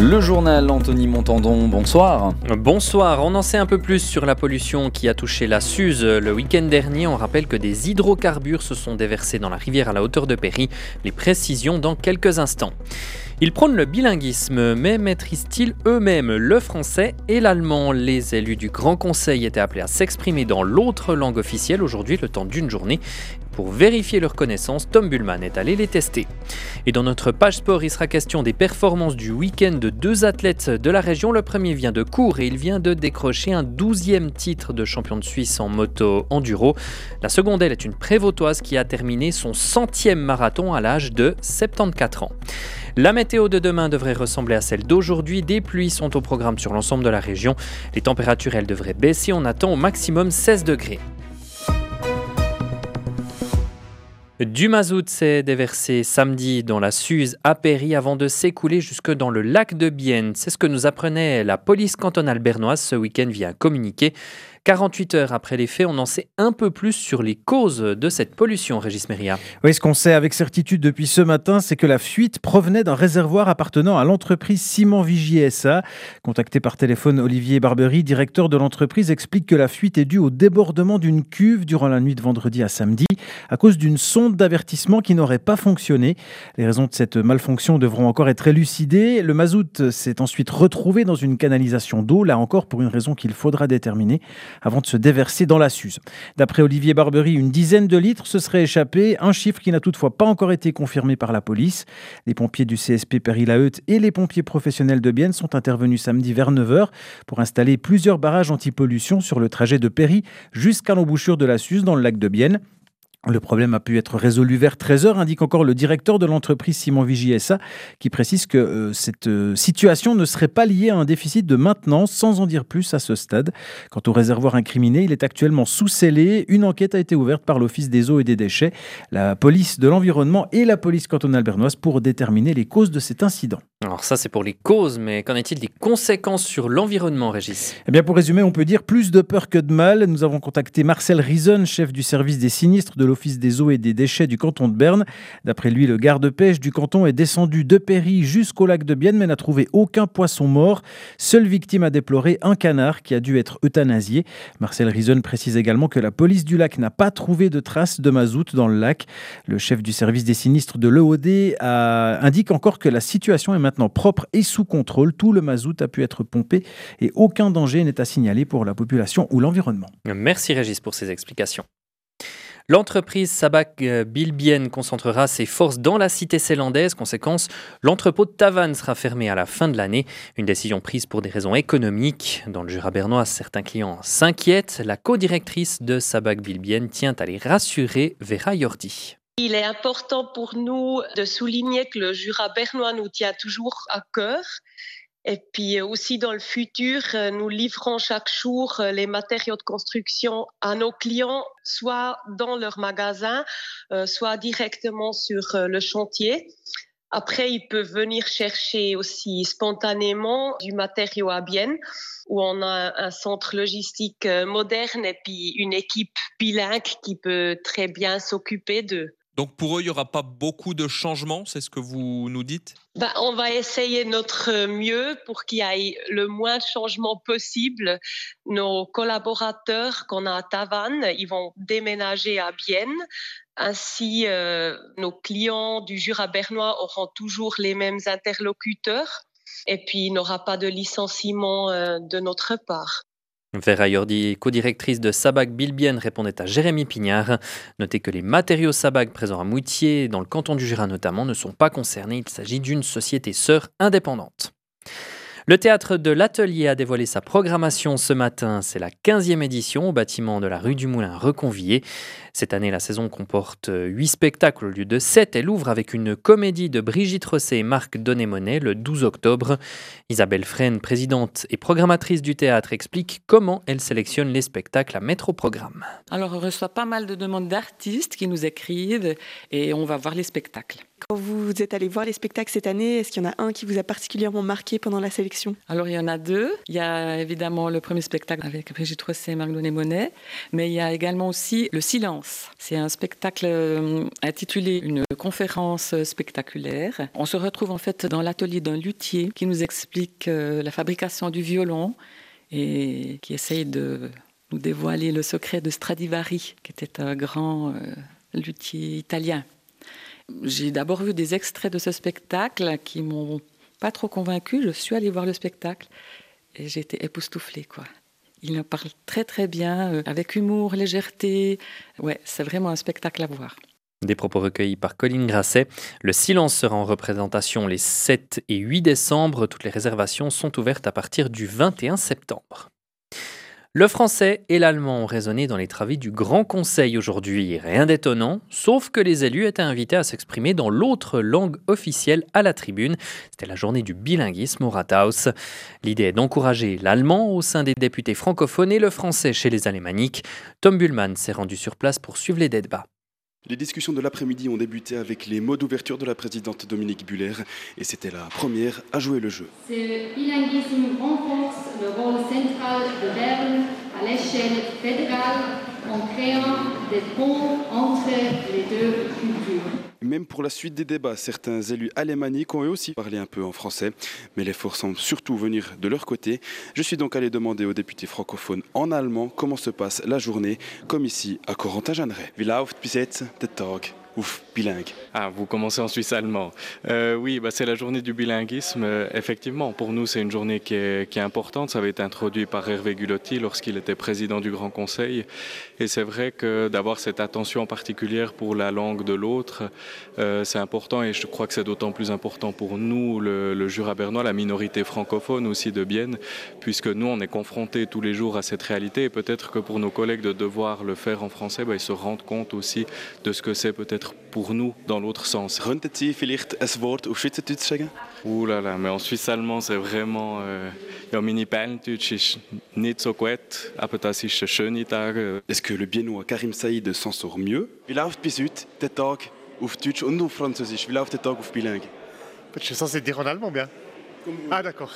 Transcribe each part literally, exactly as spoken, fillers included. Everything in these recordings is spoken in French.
Le journal Anthony Montandon, bonsoir. Bonsoir, on en sait un peu plus sur la pollution qui a touché la Suze le week-end dernier. On rappelle que des hydrocarbures se sont déversés dans la rivière à la hauteur de Péry. Les précisions dans quelques instants. Ils prônent le bilinguisme, mais maîtrisent-ils eux-mêmes le français et l'allemand? Les élus du Grand Conseil étaient appelés à s'exprimer dans l'autre langue officielle aujourd'hui, le temps d'une journée. Pour vérifier leurs connaissances, Tom Bullman est allé les tester. Et dans notre page sport, il sera question des performances du week-end de deux athlètes de la région. Le premier vient de Cours et il vient de décrocher un douzième titre de champion de Suisse en moto enduro. La seconde, elle, est une prévôtoise qui a terminé son centième marathon à l'âge de soixante-quatorze ans. La météo de demain devrait ressembler à celle d'aujourd'hui. Des pluies sont au programme sur l'ensemble de la région. Les températures, elles, devraient baisser. On attend au maximum seize degrés. Du mazout s'est déversé samedi dans la Suze à Péry avant de s'écouler jusque dans le lac de Bienne. C'est ce que nous apprenait la police cantonale bernoise ce week-end via un communiqué. quarante-huit heures après les faits, on en sait un peu plus sur les causes de cette pollution, Régis Méria. Oui, ce qu'on sait avec certitude depuis ce matin, c'est que la fuite provenait d'un réservoir appartenant à l'entreprise Ciment Vigie S A. Contacté par téléphone, Olivier Barbery, directeur de l'entreprise, explique que la fuite est due au débordement d'une cuve durant la nuit de vendredi à samedi à cause d'une sonde d'avertissement qui n'aurait pas fonctionné. Les raisons de cette malfonction devront encore être élucidées. Le mazout s'est ensuite retrouvé dans une canalisation d'eau, là encore pour une raison qu'il faudra déterminer avant de se déverser dans la Suze. D'après Olivier Barbery, une dizaine de litres se seraient échappés, un chiffre qui n'a toutefois pas encore été confirmé par la police. Les pompiers du C S P Péry-la-Heute et les pompiers professionnels de Bienne sont intervenus samedi vers neuf heures pour installer plusieurs barrages anti-pollution sur le trajet de Péry jusqu'à l'embouchure de la Suze dans le lac de Bienne. Le problème a pu être résolu vers treize heures, indique encore le directeur de l'entreprise Ciment Vigie S A, qui précise que euh, cette euh, situation ne serait pas liée à un déficit de maintenance, sans en dire plus à ce stade. Quant au réservoir incriminé, il est actuellement sous scellé. Une enquête a été ouverte par l'Office des eaux et des déchets, la police de l'environnement et la police cantonale bernoise pour déterminer les causes de cet incident. Alors ça, c'est pour les causes, mais qu'en est-il des conséquences sur l'environnement, Régis ? Eh bien, pour résumer, on peut dire plus de peur que de mal. Nous avons contacté Marcel Rison, chef du service des sinistres de l'Office des eaux et des déchets du canton de Berne. D'après lui, le garde-pêche du canton est descendu de Péry jusqu'au lac de Bienne, mais n'a trouvé aucun poisson mort. Seule victime à déplorer, un canard qui a dû être euthanasié. Marcel Rison précise également que la police du lac n'a pas trouvé de traces de mazout dans le lac. Le chef du service des sinistres de l'E O D a... indique encore que la situation est maintenant propre et sous contrôle. Tout le mazout a pu être pompé et aucun danger n'est à signaler pour la population ou l'environnement. Merci Régis pour ces explications. L'entreprise Sabag Bilbien concentrera ses forces dans la cité célandaise. Conséquence, l'entrepôt de Tavannes sera fermé à la fin de l'année. Une décision prise pour des raisons économiques. Dans le Jura bernois, certains clients s'inquiètent. La co-directrice de Sabag Bilbien tient à les rassurer, Vera Jordi. Il est important pour nous de souligner que le Jura bernois nous tient toujours à cœur. Et puis aussi dans le futur, nous livrons chaque jour les matériaux de construction à nos clients, soit dans leur magasin, soit directement sur le chantier. Après, ils peuvent venir chercher aussi spontanément du matériau à Bienne, où on a un centre logistique moderne et puis une équipe bilingue qui peut très bien s'occuper d'eux. Donc pour eux, il n'y aura pas beaucoup de changements, c'est ce que vous nous dites ? Ben, on va essayer notre mieux pour qu'il y ait le moins de changements possible. Nos collaborateurs qu'on a à Tavannes, ils vont déménager à Bienne. Ainsi, euh, nos clients du Jura bernois auront toujours les mêmes interlocuteurs. Et puis, il n'y aura pas de licenciement euh, de notre part. Vera Jordi, co-directrice de Sabag Bilbien, répondait à Jérémy Pignard. Notez que les matériaux Sabag présents à Moutier, dans le canton du Jura notamment, ne sont pas concernés. Il s'agit d'une société sœur indépendante. Le théâtre de l'Atelier a dévoilé sa programmation ce matin. C'est la quinzième édition au bâtiment de la rue du Moulin reconvié. Cette année, la saison comporte huit spectacles au lieu de sept. Elle ouvre avec une comédie de Brigitte Rosset et Marc Donnet-Monet le douze octobre. Isabelle Fresne, présidente et programmatrice du théâtre, explique comment elle sélectionne les spectacles à mettre au programme. Alors, on reçoit pas mal de demandes d'artistes qui nous écrivent et on va voir les spectacles. Quand vous êtes allé voir les spectacles cette année, est-ce qu'il y en a un qui vous a particulièrement marqué pendant la sélection? Alors, il y en a deux. Il y a évidemment le premier spectacle avec Brigitte Rosset et Marc-Laurent Monet, mais il y a également aussi Le Silence. C'est un spectacle intitulé Une conférence spectaculaire. On se retrouve en fait dans l'atelier d'un luthier qui nous explique la fabrication du violon et qui essaye de nous dévoiler le secret de Stradivari, qui était un grand euh, luthier italien. J'ai d'abord vu des extraits de ce spectacle qui m'ont pas trop convaincue. Je suis allée voir le spectacle et j'ai été époustouflée, quoi. Il en parle très très bien, euh, avec humour, légèreté. Ouais, c'est vraiment un spectacle à voir. Des propos recueillis par Colline Grasset. Le Silence sera en représentation les sept et huit décembre. Toutes les réservations sont ouvertes à partir du vingt et un septembre. Le français et l'allemand ont résonné dans les travées du Grand Conseil aujourd'hui. Rien d'étonnant, sauf que les élus étaient invités à s'exprimer dans l'autre langue officielle à la tribune. C'était la journée du bilinguisme au Rathaus. L'idée est d'encourager l'allemand au sein des députés francophones et le français chez les alémaniques. Tom Bullmann s'est rendu sur place pour suivre les débats. Les discussions de l'après-midi ont débuté avec les mots d'ouverture de la présidente Dominique Buller et c'était la première à jouer le jeu. Ce bilinguisme renforce le rôle central de Berne à l'échelle fédérale en créant des ponts entre les deux cultures. Même pour la suite des débats, certains élus alémaniques ont eux aussi parlé un peu en français, mais l'effort semble surtout venir de leur côté. Je suis donc allé demander aux députés francophones en allemand comment se passe la journée, comme ici à Corentin-Jeanneret. Wie läuft bis jetzt der Tag? Ouf, bilingue. Ah, vous commencez en suisse allemand. Euh, oui, bah, c'est la journée du bilinguisme. Euh, effectivement, pour nous, c'est une journée qui est, qui est importante. Ça avait été introduit par Hervé Gulotti lorsqu'il était président du Grand Conseil. Et c'est vrai que d'avoir cette attention particulière pour la langue de l'autre, euh, c'est important. Et je crois que c'est d'autant plus important pour nous, le, le Jura bernois, la minorité francophone aussi de Bienne, puisque nous, on est confrontés tous les jours à cette réalité. Et peut-être que pour nos collègues de devoir le faire en français, bah, ils se rendent compte aussi de ce que c'est peut-être pour nous dans l'autre sens. Könnten Sie vielleicht ein Wort auf Schweizerdeutsch sagen? Ouh là là, mais en suisse allemand c'est vraiment euh, ja, meine Berndeutsch ist nicht so gut, aber das ist ein schöner Tag. Est-ce que le biennois Karim Saïd s'en sort mieux? Wie läuft bis heute der Tag auf Deutsch und auf Französisch? Wie läuft der Tag auf bilingue? Je suis censé dire en allemand bien. Ah d'accord.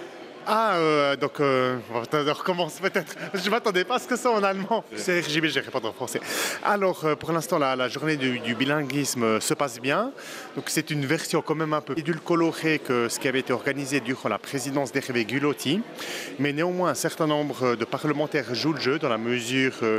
Ah, euh, donc euh, on va recommencer peut-être. Je ne m'attendais pas à ce que ça en allemand. C'est R J B, je vais répondre en français. Alors, euh, pour l'instant, la, la journée du, du bilinguisme se passe bien. Donc, c'est une version quand même un peu édulcorée que ce qui avait été organisé durant la présidence d'Hervé Gulotti. Mais néanmoins, un certain nombre de parlementaires jouent le jeu dans la mesure... Euh,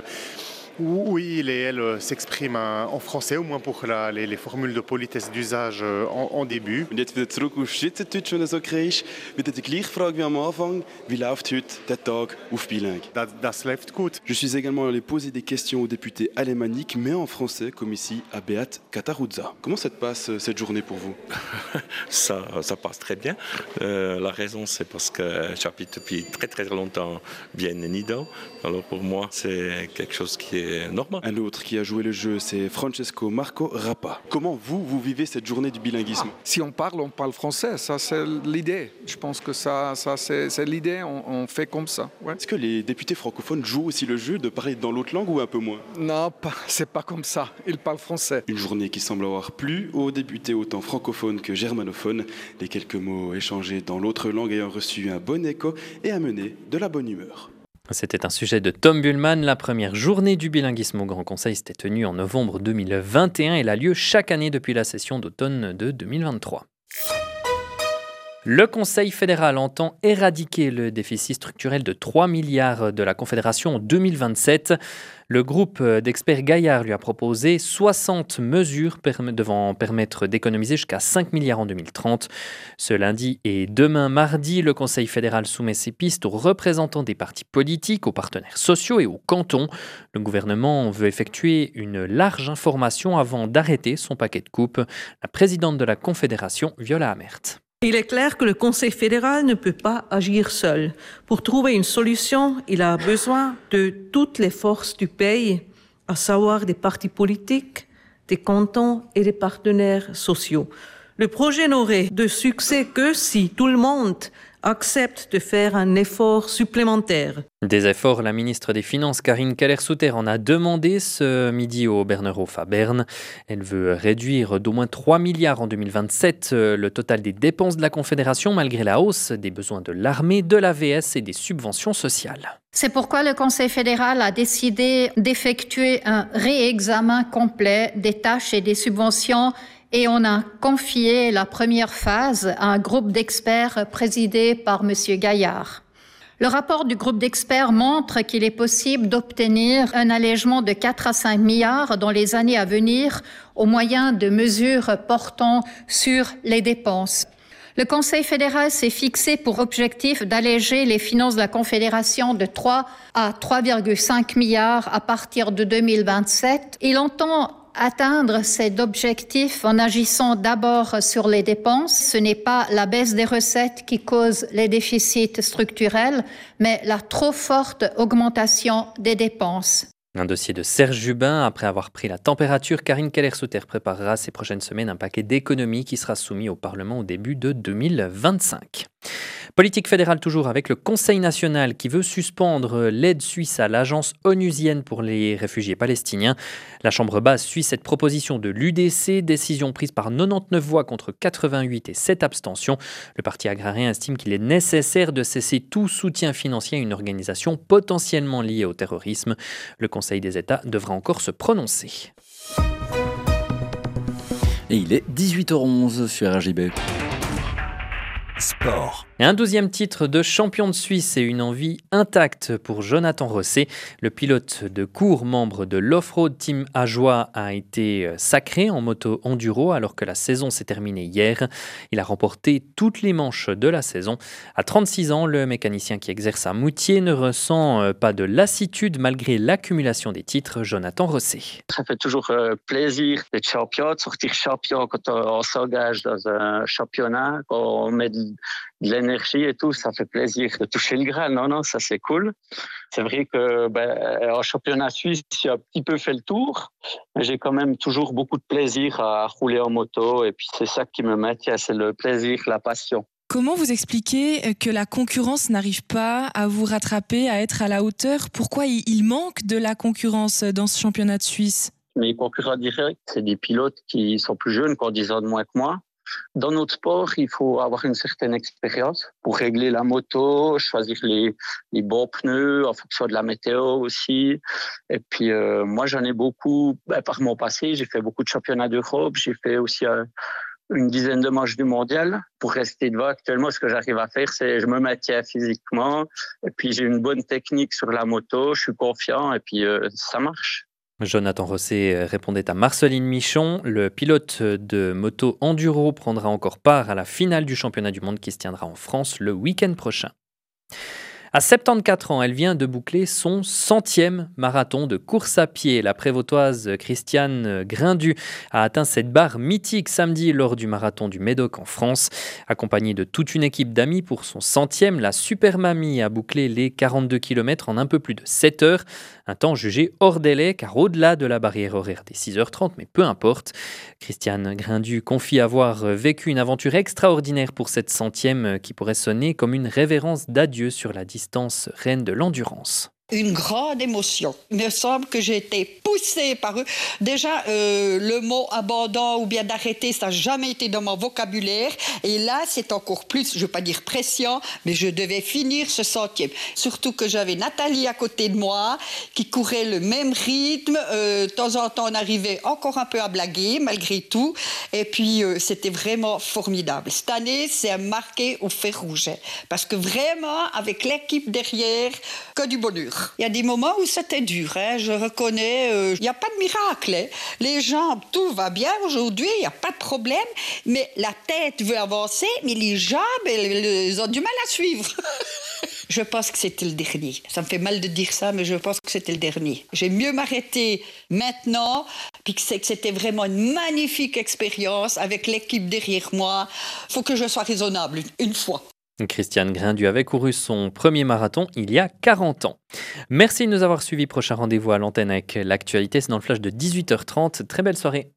où il et elle s'expriment en français, au moins pour la, les, les formules de politesse d'usage en, en début. Und jetzt wieder zurück auf Schweizerdeutsch, wenn du so kriegst. Wieder die gleiche Frage wie am Anfang. Wie läuft heute der Tag auf bilingue? Das, das läuft gut. Je suis également allé poser des questions aux députés alémaniques, mais en français, comme ici à Beat Kataruzza. Comment ça se passe cette journée pour vous? ça, ça passe très bien. Euh, la raison, c'est parce que j'habite depuis très très longtemps Bienne et Nidau. Alors pour moi, c'est quelque chose qui est normal. Un autre qui a joué le jeu, c'est Francesco Marco Rappa. Comment vous, vous vivez cette journée du bilinguisme? Ah, si on parle, on parle français. Ça, c'est l'idée. Je pense que ça, ça c'est, c'est l'idée. On, on fait comme ça. Ouais. Est-ce que les députés francophones jouent aussi le jeu de parler dans l'autre langue ou un peu moins? Non, pas, c'est pas comme ça. Ils parlent français. Une journée qui semble avoir plu aux députés autant francophones que germanophones. Les quelques mots échangés dans l'autre langue ayant reçu un bon écho et amené de la bonne humeur. C'était un sujet de Tom Bullmann. La première journée du bilinguisme au Grand Conseil s'était tenue en novembre deux mille vingt et un. Elle a lieu chaque année depuis la session d'automne de deux mille vingt-trois. Le Conseil fédéral entend éradiquer le déficit structurel de trois milliards de la Confédération en deux mille vingt-sept. Le groupe d'experts Gaillard lui a proposé soixante mesures devant permettre d'économiser jusqu'à cinq milliards en deux mille trente. Ce lundi et demain mardi, le Conseil fédéral soumet ses pistes aux représentants des partis politiques, aux partenaires sociaux et aux cantons. Le gouvernement veut effectuer une large information avant d'arrêter son paquet de coupes. La présidente de la Confédération, Viola Amert. Il est clair que le Conseil fédéral ne peut pas agir seul. Pour trouver une solution, il a besoin de toutes les forces du pays, à savoir des partis politiques, des cantons et des partenaires sociaux. Le projet n'aurait de succès que si tout le monde accepte de faire un effort supplémentaire. Des efforts, la ministre des Finances, Karine Keller-Souter, en a demandé ce midi au Bernerhof à Berne. Elle veut réduire d'au moins trois milliards en deux mille vingt-sept le total des dépenses de la Confédération, malgré la hausse des besoins de l'armée, de l'A V S et des subventions sociales. C'est pourquoi le Conseil fédéral a décidé d'effectuer un réexamen complet des tâches et des subventions et on a confié la première phase à un groupe d'experts présidé par M. Gaillard. Le rapport du groupe d'experts montre qu'il est possible d'obtenir un allègement de quatre à cinq milliards dans les années à venir au moyen de mesures portant sur les dépenses. Le Conseil fédéral s'est fixé pour objectif d'alléger les finances de la Confédération de trois à trois virgule cinq milliards à partir de deux mille vingt-sept. Il entend atteindre cet objectif en agissant d'abord sur les dépenses. Ce n'est pas la baisse des recettes qui cause les déficits structurels, mais la trop forte augmentation des dépenses. Un dossier de Serge Jubin. Après avoir pris la température, Karine Keller-Souter préparera ces prochaines semaines un paquet d'économies qui sera soumis au Parlement au début de deux mille vingt-cinq. Politique fédérale toujours avec le Conseil national qui veut suspendre l'aide suisse à l'agence onusienne pour les réfugiés palestiniens. La Chambre basse suit cette proposition de l'U D C, décision prise par quatre-vingt-dix-neuf voix contre quatre-vingt-huit et sept abstentions. Le parti agrarien estime qu'il est nécessaire de cesser tout soutien financier à une organisation potentiellement liée au terrorisme. Le Conseil des États devra encore se prononcer. Et il est dix-huit heures onze sur R J B. Sport. Et un douzième titre de champion de Suisse et une envie intacte pour Jonathan Rosset. Le pilote de course, membre de l'Off-Road Team Ajoie, a été sacré en moto enduro alors que la saison s'est terminée hier. Il a remporté toutes les manches de la saison. À trente-six ans, le mécanicien qui exerce à Moutier ne ressent pas de lassitude malgré l'accumulation des titres. Jonathan Rosset. Ça fait toujours plaisir d'être champion, de sortir champion quand on s'engage dans un championnat, quand on met de de l'énergie et tout, ça fait plaisir de toucher le Graal. Non, non, ça c'est cool. C'est vrai que ben, en championnat suisse, j'ai un petit peu fait le tour, mais j'ai quand même toujours beaucoup de plaisir à rouler en moto et puis c'est ça qui me maintient, c'est le plaisir, la passion. Comment vous expliquez que la concurrence n'arrive pas à vous rattraper, à être à la hauteur ? Pourquoi il manque de la concurrence dans ce championnat de Suisse ? Mes concurrents directs, c'est des pilotes qui sont plus jeunes, qui ont dix ans de moins que moi. Dans notre sport, il faut avoir une certaine expérience pour régler la moto, choisir les, les bons pneus en fonction de la météo aussi. Et puis, euh, moi, j'en ai beaucoup, ben, par mon passé, j'ai fait beaucoup de championnats d'Europe, j'ai fait aussi euh, une dizaine de manches du mondial. Pour rester devant, actuellement, ce que j'arrive à faire, c'est je me maintiens physiquement et puis j'ai une bonne technique sur la moto, je suis confiant et puis euh, ça marche. Jonathan Rosset répondait à Marceline Michon. Le pilote de moto enduro prendra encore part à la finale du championnat du monde qui se tiendra en France le week-end prochain. À soixante-quatorze ans, elle vient de boucler son centième marathon de course à pied. La prévôtoise Christiane Grindu a atteint cette barre mythique samedi lors du marathon du Médoc en France. Accompagnée de toute une équipe d'amis pour son centième, la Super Mamie a bouclé les quarante-deux kilomètres en un peu plus de sept heures. Un temps jugé hors délai car au-delà de la barrière horaire des six heures trente, mais peu importe. Christiane Grindu confie avoir vécu une aventure extraordinaire pour cette centième qui pourrait sonner comme une révérence d'adieu sur la distance reine de l'endurance. Une grande émotion. Il me semble que j'ai été poussée par eux. Déjà, euh, le mot abandon ou bien d'arrêter, ça n'a jamais été dans mon vocabulaire. Et là, c'est encore plus, je ne veux pas dire pression, mais je devais finir ce centième. Surtout que j'avais Nathalie à côté de moi, qui courait le même rythme. Euh, de temps en temps, on arrivait encore un peu à blaguer, malgré tout. Et puis, euh, c'était vraiment formidable. Cette année, c'est marqué au fer rouge. Parce que vraiment, avec l'équipe derrière, que du bonheur. Il y a des moments où c'était dur, hein, je reconnais, euh, il n'y a pas de miracle. Hein. Les jambes, tout va bien aujourd'hui, il n'y a pas de problème, mais la tête veut avancer, mais les jambes, elles, elles ont du mal à suivre. Je pense que c'était le dernier. Ça me fait mal de dire ça, mais je pense que c'était le dernier. J'ai mieux m'arrêter maintenant, puis que c'était vraiment une magnifique expérience avec l'équipe derrière moi. Il faut que je sois raisonnable une, une fois. Christiane Grindu avait couru son premier marathon il y a quarante ans. Merci de nous avoir suivis. Prochain rendez-vous à l'antenne avec l'actualité, c'est dans le flash de dix-huit heures trente. Très belle soirée.